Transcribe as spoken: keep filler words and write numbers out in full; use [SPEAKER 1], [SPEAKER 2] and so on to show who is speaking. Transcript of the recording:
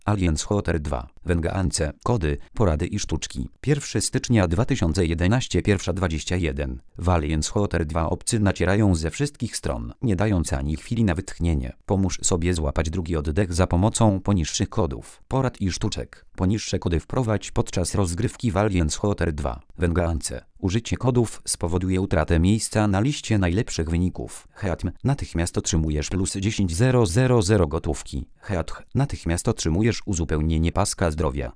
[SPEAKER 1] Aliens Hotel dwa, Vengeance, kody, porady i sztuczki. pierwszego stycznia dwa tysiące jedenastego, pierwsza dwadzieścia jeden. W Aliens Hotel dwa obcy nacierają ze wszystkich stron, nie dając ani chwili na wytchnienie. Pomóż sobie złapać drugi oddech za pomocą poniższych kodów, porad i sztuczek. Poniższe kody wprowadź podczas rozgrywki w Aliens Hotel dwa, Vengeance. Użycie kodów spowoduje utratę miejsca na liście najlepszych wyników. Heatm, natychmiast otrzymujesz plus dziesięć tysięcy gotówki. Heatch, natychmiast otrzymujesz uzupełnienie paska zdrowia.